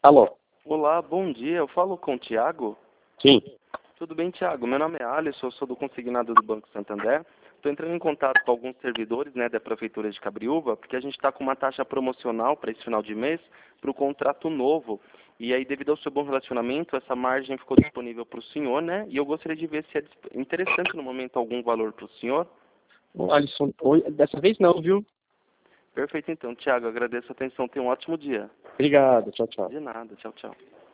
Alô? Olá, bom dia. Eu falo com o Thiago. Sim. Tudo bem, Thiago? Meu nome é Alisson, eu sou do Consignado do Banco Santander. Estou entrando em contato com alguns servidores, da Prefeitura de Cabriúva, porque a gente está com uma taxa promocional para esse final de mês para o contrato novo. E aí, devido ao seu bom relacionamento, essa margem ficou disponível para o senhor, né? E eu gostaria de ver se é interessante no momento algum valor para o senhor. Ô, Alisson, dessa vez não, viu? Perfeito, então, Thiago. Agradeço a atenção. Tenha um ótimo dia. Obrigado, tchau, tchau. De nada. Tchau, tchau.